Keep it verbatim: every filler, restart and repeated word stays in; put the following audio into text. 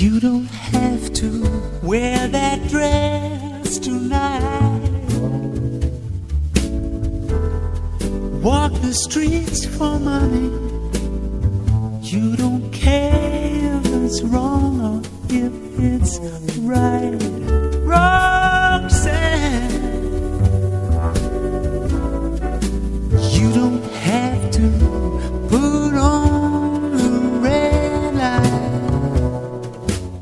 You don't have to wear that dress tonight. Walk the streets for money. You don't care if it's wrong or if it's right.